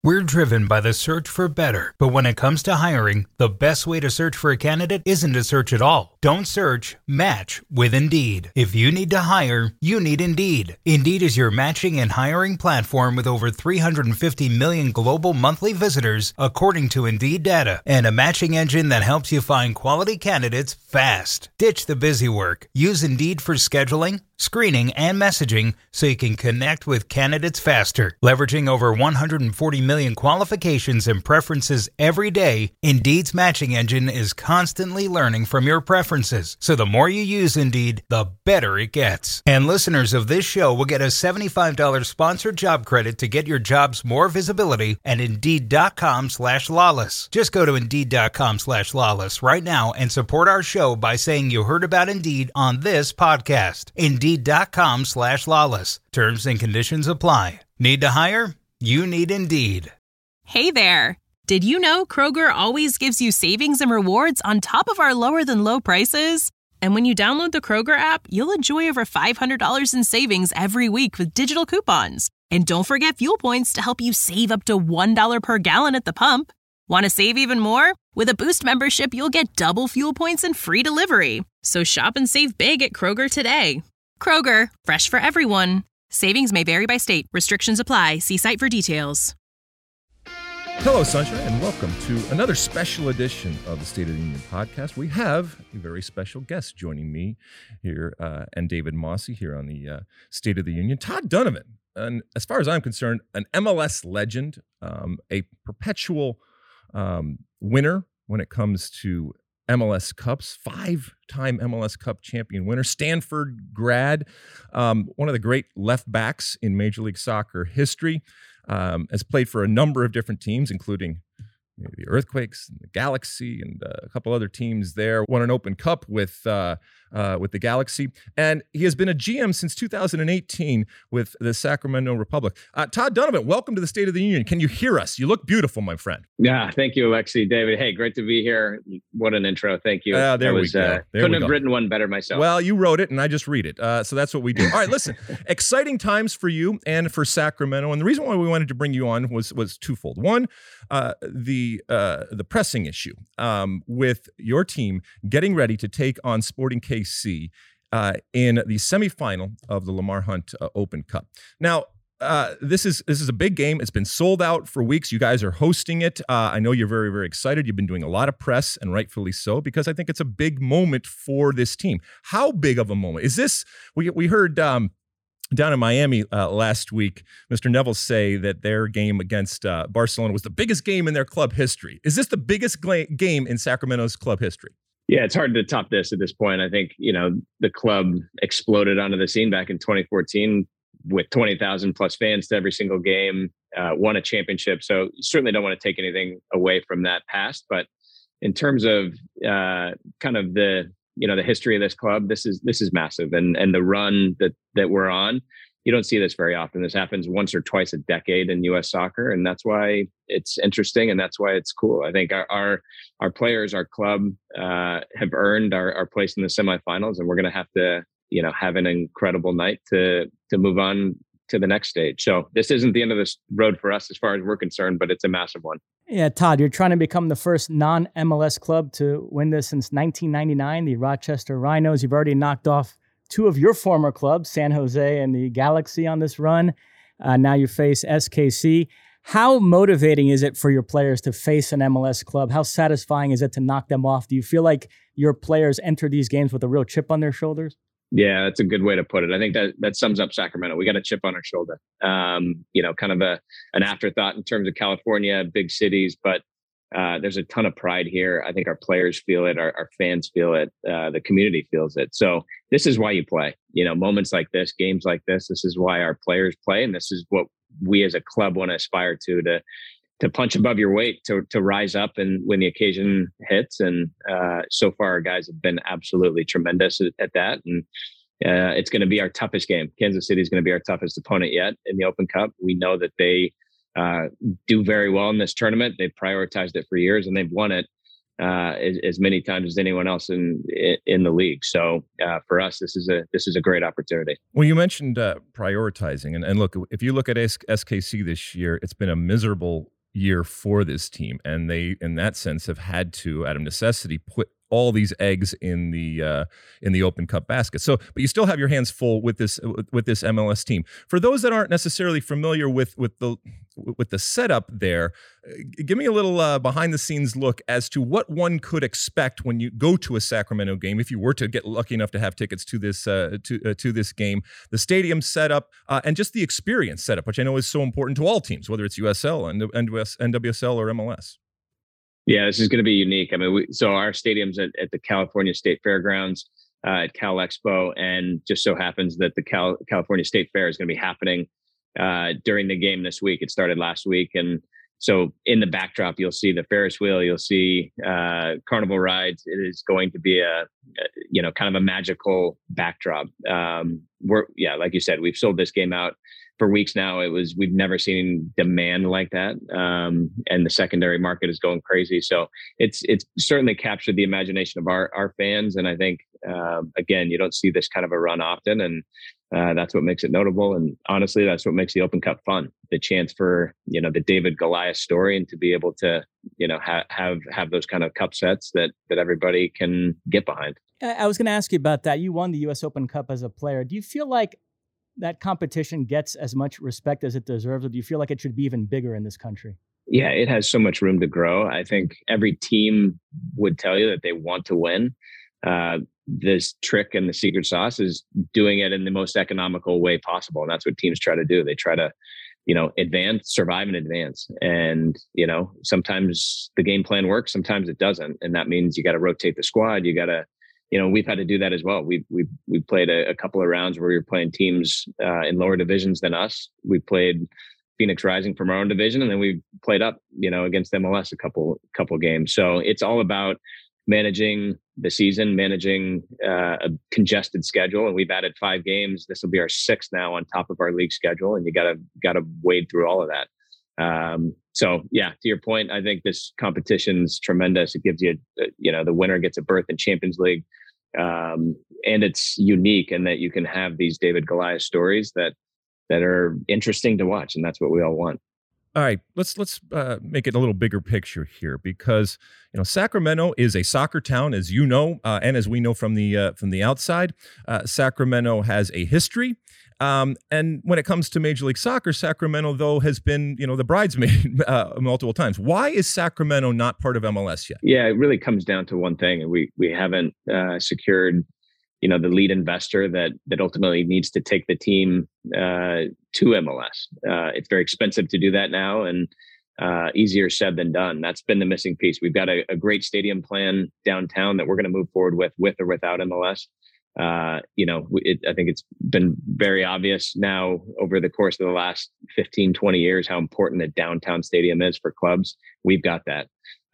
We're driven by the search for better, but when it comes to hiring, the best way to search for a candidate isn't to search at all. Don't search, match with Indeed. If you need to hire, you need Indeed. Indeed is your matching and hiring platform with over 350 million global monthly visitors, according to Indeed data, and a matching engine that helps you find quality candidates fast. Ditch the busy work. Use Indeed for scheduling, screening, and messaging so you can connect with candidates faster. Leveraging over 140 million qualifications and preferences every day, Indeed's matching engine is constantly learning from your preferences. So the more you use Indeed, the better it gets. And listeners of this show will get a $75 sponsored job credit to get your jobs more visibility at Indeed.com/lawless. Just go to Indeed.com/lawless right now and support our show by saying you heard about Indeed on this podcast. Indeed.com/lawless. Terms and conditions apply. Need to hire? You need Indeed. Hey there. Did you know Kroger always gives you savings and rewards on top of our lower than low prices? And when you download the Kroger app, you'll enjoy over $500 in savings every week with digital coupons. And don't forget fuel points to help you save up to $1 per gallon at the pump. Want to save even more? With a Boost membership, you'll get double fuel points and free delivery. So shop and save big at Kroger today. Kroger, fresh for everyone. Savings may vary by state. Restrictions apply. See site for details. Hello, Sunshine, and welcome to another special edition of the State of the Union podcast. We have a very special guest joining me here and David Mosse here on the State of the Union. Todd Donovan, and as far as I'm concerned, an MLS legend, a perpetual winner when it comes to MLS Cups, 5-time MLS Cup champion winner, Stanford grad, one of the great left backs in Major League Soccer history, has played for a number of different teams, including the Earthquakes, and the Galaxy, and a couple other teams there. Won an Open Cup with the Galaxy, and he has been a GM since 2018 with the Sacramento Republic. Todd Donovan, welcome to the State of the Union. Can you hear us? You look beautiful, my friend. Yeah, thank you, Alexi. David, hey, great to be here. What an intro. Thank you. There we go. Couldn't have written one better myself. Well, you wrote it, and I just read it. So that's what we do. All right, listen, exciting times for you and for Sacramento. And the reason why we wanted to bring you on was twofold. One, the pressing issue with your team getting ready to take on Sporting KC in the semifinal of the Lamar Hunt Open Cup. Now, this is a big game. It's been sold out for weeks. You guys are hosting it. I know you're very, very excited. You've been doing a lot of press, and rightfully so, because I think it's a big moment for this team. How big of a moment is this? We heard down in Miami last week, Mr. Neville say that their game against Barcelona was the biggest game in their club history. Is this the biggest game in Sacramento's club history? Yeah, it's hard to top this at this point. I think, the club exploded onto the scene back in 2014 with 20,000 plus fans to every single game, won a championship. So you certainly don't want to take anything away from that past. But in terms of kind of the history of this club, this is massive. And the run that we're on, you don't see this very often. This happens once or twice a decade in U.S. soccer, and that's why it's interesting and that's why it's cool. I think our players, our club, have earned our place in the semifinals, and we're going to have to have an incredible night to move on to the next stage. So this isn't the end of this road for us as far as we're concerned, but it's a massive one. Yeah, Todd, you're trying to become the first non-MLS club to win this since 1999, the Rochester Rhinos. You've already knocked off two of your former clubs, San Jose and the Galaxy, on this run. Now you face SKC. How motivating is it for your players to face an MLS club? How satisfying is it to knock them off? Do you feel like your players enter these games with a real chip on their shoulders? Yeah, that's a good way to put it. I think that sums up Sacramento. We got a chip on our shoulder. Kind of an afterthought in terms of California, big cities, but there's a ton of pride here. I think our players feel it, our fans feel it, the community feels it. So this is why you play. Moments like this, games like this is why our players play, and this is what we as a club want to aspire to punch above your weight, to rise up and when the occasion hits. And so far, our guys have been absolutely tremendous at that. And it's going to be our toughest game. Kansas City is going to be our toughest opponent yet in the Open Cup. We know that they do very well in this tournament. They've prioritized it for years, and they've won it as many times as anyone else in the league. So for us, this is a great opportunity. Well, you mentioned prioritizing, and look, if you look at SKC this year, it's been a miserable year for this team, and they, in that sense, have had to, out of necessity, put all these eggs in the Open Cup basket. So, but you still have your hands full with this MLS team. For those that aren't necessarily familiar with the setup there, give me a little behind the scenes look as to what one could expect when you go to a Sacramento game, if you were to get lucky enough to have tickets to this to this game, the stadium setup and just the experience setup, which I know is so important to all teams, whether it's USL and NWSL or MLS. Yeah, this is going to be unique. I mean, so our stadium's at the California State Fairgrounds at Cal Expo, and just so happens that the California State Fair is going to be happening during the game this week. It started last week, and so in the backdrop, you'll see the Ferris wheel, you'll see carnival rides. It is going to be a kind of a magical backdrop. Like you said, we've sold this game out for weeks now. We've never seen demand like that. And the secondary market is going crazy. So it's certainly captured the imagination of our fans. And I think, again, you don't see this kind of a run often. And that's what makes it notable. And honestly, that's what makes the Open Cup fun. The chance for, the David Goliath story, and to be able to, have those kind of cup sets that everybody can get behind. I was going to ask you about that. You won the US Open Cup as a player. Do you feel like that competition gets as much respect as it deserves, or do you feel like it should be even bigger in this country? Yeah, it has so much room to grow. I think every team would tell you that they want to win. This trick and the secret sauce is doing it in the most economical way possible. And that's what teams try to do. They try to, survive and advance. And, sometimes the game plan works, sometimes it doesn't. And that means you got to rotate the squad. You got to, we've had to do that as well. We played a couple of rounds where we were playing teams in lower divisions than us. We played Phoenix Rising from our own division, and then we played up, against MLS a couple games. So it's all about managing the season, managing a congested schedule. And we've added 5 games. This will be our 6th now on top of our league schedule, and you gotta wade through all of that. So yeah, to your point, I think this competition's tremendous. It gives you, the winner gets a berth in Champions League. And it's unique in that you can have these David Goliath stories that are interesting to watch. And that's what we all want. All right, let's make it a little bigger picture here, because Sacramento is a soccer town, as you know, and as we know from the outside. Sacramento has a history, and when it comes to Major League Soccer, Sacramento though has been the bridesmaid multiple times. Why is Sacramento not part of MLS yet? Yeah, it really comes down to one thing, and we haven't secured the lead investor that ultimately needs to take the team to MLS. It's very expensive to do that now, and easier said than done. That's been the missing piece. We've got a great stadium plan downtown that we're going to move forward with or without MLS. I think it's been very obvious now over the course of the last 15, 20 years how important the downtown stadium is for clubs. We've got that.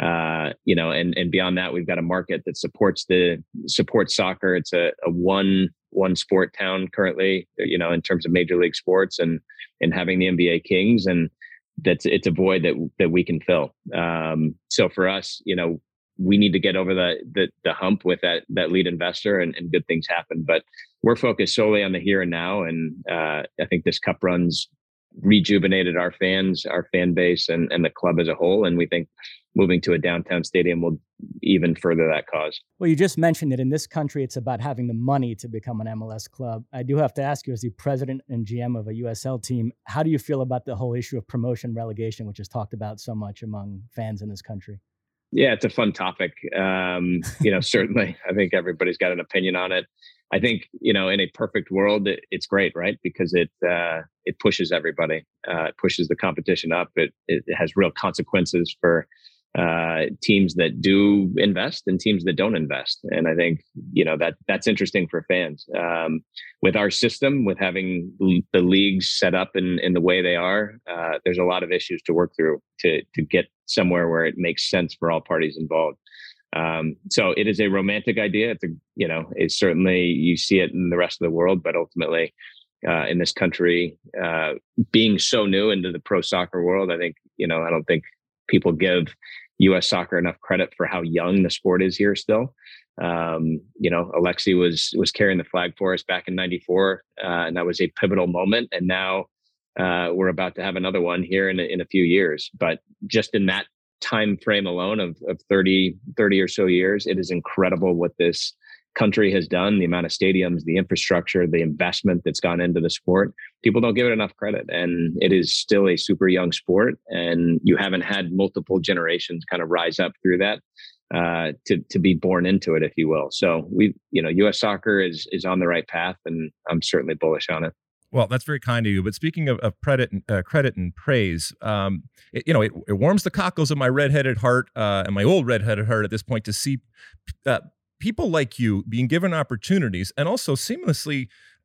And beyond that, we've got a market that supports soccer. It's a one sport town currently, in terms of major league sports and having the NBA Kings, and it's a void that we can fill. So for us, we need to get over the hump with that lead investor, and good things happen. But we're focused solely on the here and now. And I think this cup run's rejuvenated our fans, our fan base, and the club as a whole. And we think moving to a downtown stadium will even further that cause. Well, you just mentioned that in this country, it's about having the money to become an MLS club. I do have to ask you, as the president and GM of a USL team, how do you feel about the whole issue of promotion relegation, which is talked about so much among fans in this country? Yeah, it's a fun topic. Certainly, I think everybody's got an opinion on it. I think, in a perfect world, it's great, right? Because it pushes everybody, it pushes the competition up. It has real consequences for teams that do invest and teams that don't invest. And I think, that's interesting for fans. With our system, with having the leagues set up in the way they are, there's a lot of issues to work through to get somewhere where it makes sense for all parties involved. So it is a romantic idea. It's certainly, you see it in the rest of the world, but ultimately, in this country, being so new into the pro soccer world, I think, I don't think people give U.S. soccer enough credit for how young the sport is here still. Alexi was carrying the flag for us back in '94, and that was a pivotal moment. And now we're about to have another one here in a few years. But just in that time frame alone of 30 or so years, it is incredible what this country has done, the amount of stadiums, the infrastructure, the investment that's gone into the sport. People don't give it enough credit, and it is still a super young sport, and you haven't had multiple generations kind of rise up through that to be born into it, if you will. So U.S. soccer is on the right path, and I'm certainly bullish on it. Well, that's very kind of you. But speaking of credit and praise, it warms the cockles of my redheaded heart and my old redheaded heart at this point to see people like you being given opportunities and also seamlessly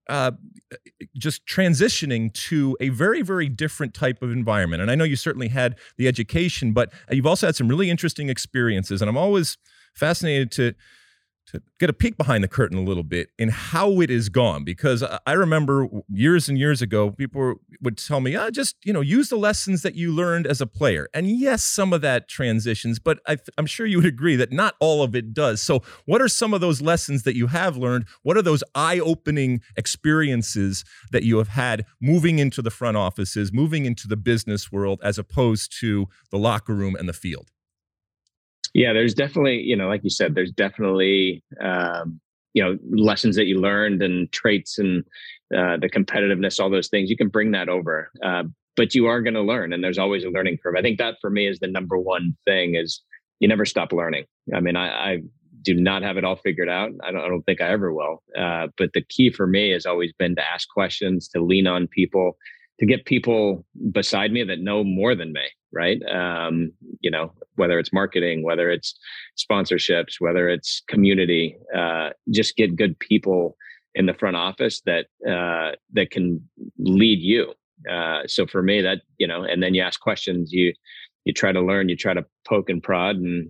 just transitioning to a very, very different type of environment. And I know you certainly had the education, but you've also had some really interesting experiences. And I'm always fascinated to get a peek behind the curtain a little bit in how it is gone. Because I remember years and years ago, people would tell me, just, use the lessons that you learned as a player. And yes, some of that transitions, but I'm sure you would agree that not all of it does. So what are some of those lessons that you have learned? What are those eye-opening experiences that you have had moving into the front offices, moving into the business world, as opposed to the locker room and the field? Yeah, there's definitely, like you said, there's definitely, lessons that you learned and traits and the competitiveness, all those things. You can bring that over, but you are going to learn, and there's always a learning curve. I think that for me is the number one thing: is you never stop learning. I mean, I do not have it all figured out. I don't think I ever will. But the key for me has always been to ask questions, to lean on people, to get people beside me that know more than me. Right. Whether it's marketing, whether it's sponsorships, whether it's community, just get good people in the front office that can lead you. So for me, that, and then you ask questions, you try to learn, you try to poke and prod and,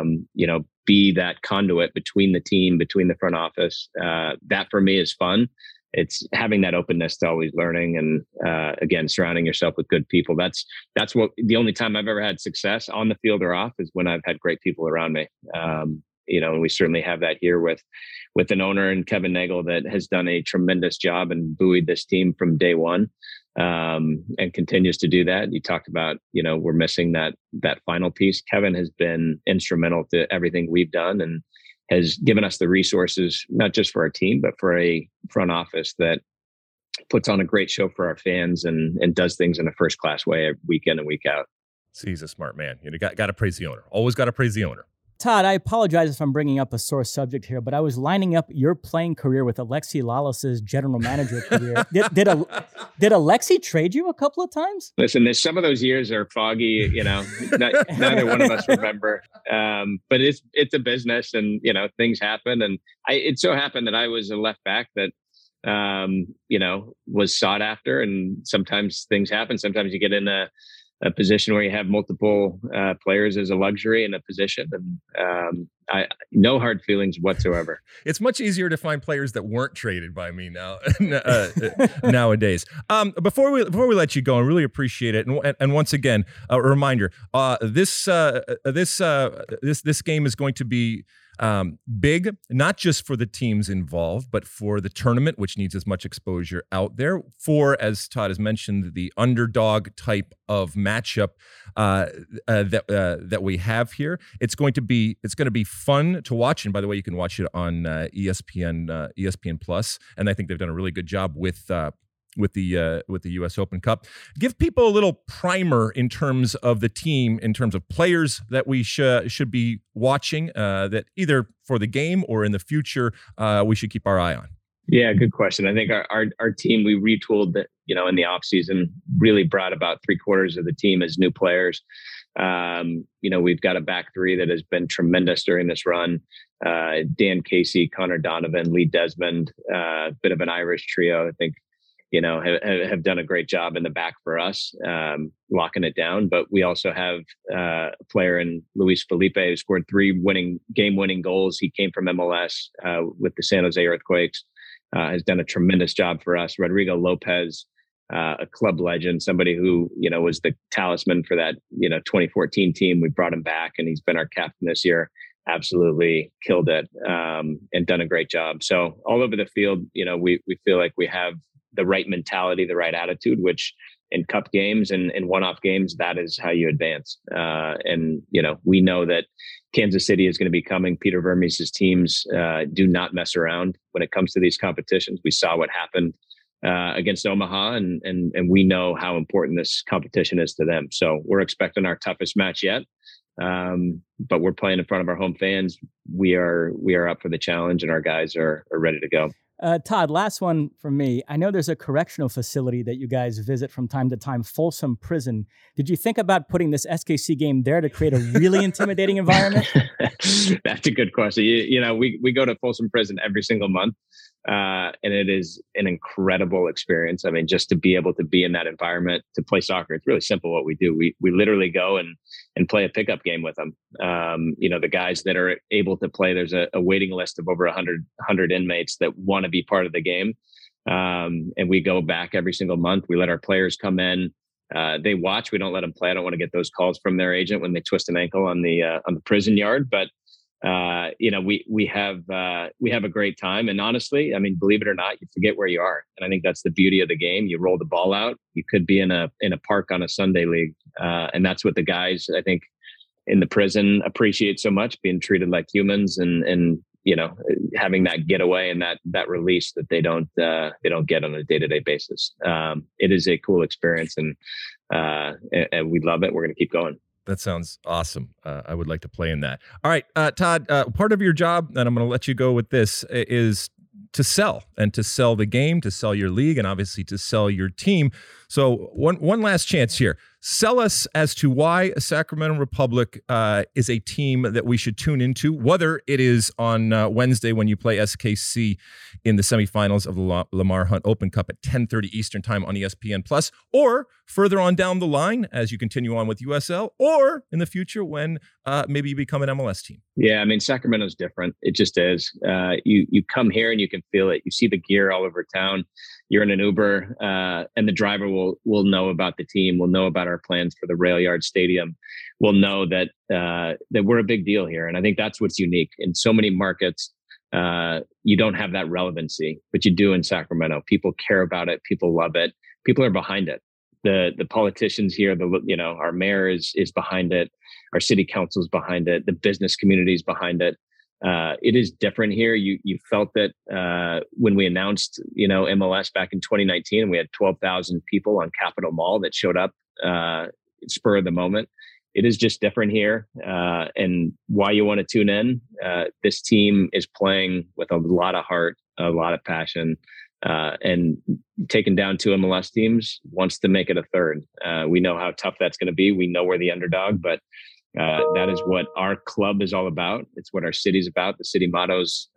be that conduit between the team, between the front office. That for me is fun. It's having that openness to always learning, and again, surrounding yourself with good people. That's what the only time I've ever had success on the field or off is when I've had great people around me. And we certainly have that here with an owner and Kevin Nagel that has done a tremendous job and buoyed this team from day one, and continues to do that. You talked about, we're missing that final piece. Kevin has been instrumental to everything we've done, and has given us the resources, not just for our team, but for a front office that puts on a great show for our fans and does things in a first-class way week in and week out. See, he's a smart man. You got to praise the owner. Always got to praise the owner. Todd, I apologize if I'm bringing up a sore subject here, but I was lining up your playing career with Alexi Lalas's general manager career. Did Alexi trade you a couple of times? Listen, some of those years are foggy. Neither one of us remember. But it's a business, and things happen. And it so happened that I was a left back that was sought after, and sometimes things happen. Sometimes you get in a position where you have multiple players as a luxury in a position, and no hard feelings whatsoever. It's much easier to find players that weren't traded by me now nowadays. Before we let you go, I really appreciate it. And once again, a reminder: this game is going to be big, not just for the teams involved, but for the tournament, which needs as much exposure out there. For, as Todd has mentioned, the underdog type of matchup that we have here. It's going to be fun to watch. And by the way, you can watch it on ESPN Plus, and I think they've done a really good job with the U.S. Open Cup. Give people a little primer in terms of the team, in terms of players that we should be watching, that either for the game or in the future we should keep our eye on. Yeah, good question. I think our team, we retooled that, in the off season, really brought about 3/4 of the team as new players. We've got a back three that has been tremendous during this run. Dan Casey, Connor Donovan, Lee Desmond, bit of an Irish trio. I think, have done a great job in the back for us, locking it down. But we also have a player in Luis Felipe who scored 3 game-winning goals. He came from MLS with the San Jose Earthquakes, has done a tremendous job for us. Rodrigo Lopez, a club legend, somebody who, was the talisman for that, 2014 team. We brought him back, and he's been our captain this year. Absolutely killed it, and done a great job. So all over the field, we feel like we have the right mentality, the right attitude, which in cup games and in one-off games, that is how you advance. And, we know that Kansas City is going to be coming. Peter Vermes' teams do not mess around when it comes to these competitions. We saw what happened against Omaha, and we know how important this competition is to them. So we're expecting our toughest match yet. But we're playing in front of our home fans. We are up for the challenge, and our guys are ready to go. Todd, last one from me. I know there's a correctional facility that you guys visit from time to time, Folsom Prison. Did you think about putting this SKC game there to create a really intimidating environment? That's a good question. We go to Folsom Prison every single month, and it is an incredible experience. I mean, just to be able to be in that environment, to play soccer, it's really simple what we do. We literally go and play a pickup game with them. The guys that are able to play, there's a waiting list of over 100 inmates that want to be part of the game. And we go back every single month. We let our players come in. They watch. We don't let them play. I don't want to get those calls from their agent when they twist an ankle on the prison yard. But we have a great time. And honestly, I mean, believe it or not, you forget where you are. And I think that's the beauty of the game. You roll the ball out. You could be in a park on a Sunday league, and that's what the guys, I think, in the prison appreciate so much, being treated like humans and having that getaway and that release that they don't get on a day-to-day basis. It is a cool experience, and we love it. We're going to keep going. That sounds awesome. I would like to play in that. All right, Todd, part of your job, and I'm going to let you go with this, is to sell the game, to sell your league, and obviously to sell your team. So one last chance here. Sell us as to why Sacramento Republic is a team that we should tune into, whether it is on Wednesday when you play SKC in the semifinals of the Lamar Hunt Open Cup at 10:30 Eastern Time on ESPN+, or further on down the line as you continue on with USL, or in the future when maybe you become an MLS team. Yeah, I mean, Sacramento's different. It just is. You come here and you can feel it. You see the gear all over town. You're in an Uber, and the driver will know about the team, will know about our plans for the Rail Yard Stadium, will know that we're a big deal here. And I think that's what's unique. In so many markets, you don't have that relevancy, but you do in Sacramento. People care about it. People love it. People are behind it. The politicians here, our mayor is behind it. Our city council is behind it. The business community is behind it. It is different here. You felt that when we announced, MLS back in 2019, and we had 12,000 people on Capitol Mall that showed up spur of the moment. It is just different here. And why you want to tune in, this team is playing with a lot of heart, a lot of passion, and taking down two MLS teams wants to make it a third. We know how tough that's going to be. We know we're the underdog, but that is what our club is all about. It's what our city's about. The city motto's,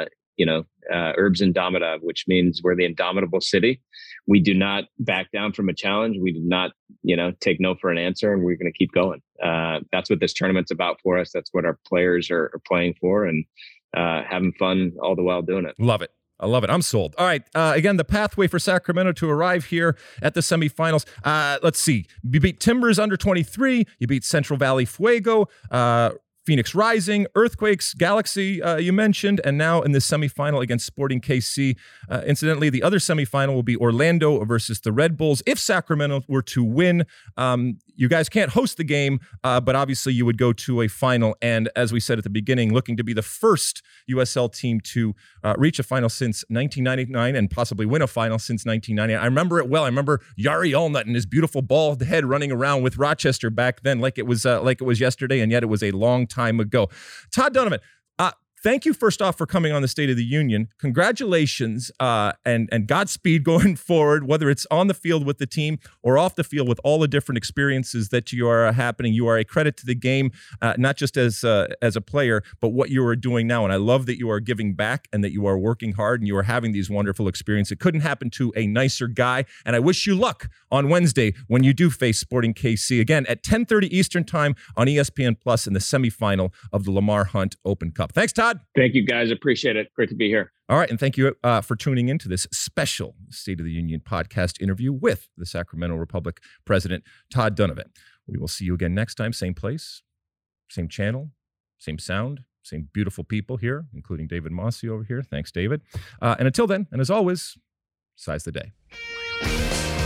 Urbs Indomita, which means we're the indomitable city. We do not back down from a challenge. We do not, take no for an answer, and we're going to keep going. That's what this tournament's about for us. That's what our players are playing for, and having fun all the while doing it. Love it. I love it. I'm sold. All right. Again, the pathway for Sacramento to arrive here at the semifinals. Let's see. You beat Timbers under 23. You beat Central Valley Fuego, Phoenix Rising, Earthquakes, Galaxy, you mentioned, and now in the semifinal against Sporting KC. Incidentally, the other semifinal will be Orlando versus the Red Bulls. If Sacramento were to win, you guys can't host the game, but obviously you would go to a final. And as we said at the beginning, looking to be the first USL team to reach a final since 1999 and possibly win a final since 1990. I remember it well. I remember Yari Allnut and his beautiful bald head running around with Rochester back then, like it was yesterday, and yet it was a long time ago. Todd Donovan, thank you first off for coming on the State of the Union. Congratulations and Godspeed going forward, whether it's on the field with the team or off the field with all the different experiences that you are happening. You are a credit to the game, not just as a player, but what you are doing now. And I love that you are giving back and that you are working hard and you are having these wonderful experiences. It couldn't happen to a nicer guy. And I wish you luck on Wednesday when you do face Sporting KC again at 10:30 Eastern Time on ESPN Plus in the semifinal of the Lamar Hunt Open Cup. Thanks, Todd. Thank you, guys. Appreciate it. Great to be here. All right. And thank you for tuning into this special State of the Union podcast interview with the Sacramento Republic President, Todd Donovan. We will see you again next time. Same place, same channel, same sound, same beautiful people here, including David Mosse over here. Thanks, David. And until then, and as always, size the day.